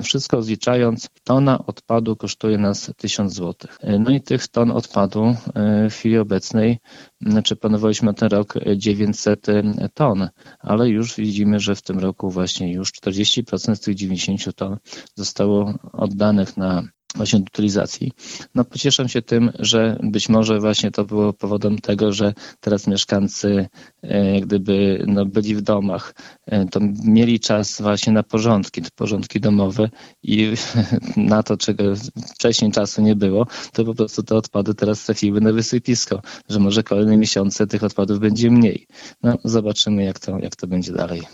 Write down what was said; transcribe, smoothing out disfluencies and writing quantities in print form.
Wszystko zliczając, tona odpadu kosztuje nas 1000 zł. No i tych ton odpadu w chwili obecnej, planowaliśmy na ten rok 900 ton, ale już widzimy, że w tym roku właśnie już 40% z tych 90 ton zostało oddanych na właśnie do utylizacji. Pocieszam się tym, że być może właśnie to było powodem tego, że teraz mieszkańcy jak gdyby byli w domach, to mieli czas właśnie na porządki domowe i na to, czego wcześniej czasu nie było, to po prostu te odpady teraz trafiły na wysypisko, że może kolejne miesiące tych odpadów będzie mniej. Zobaczymy jak to będzie dalej.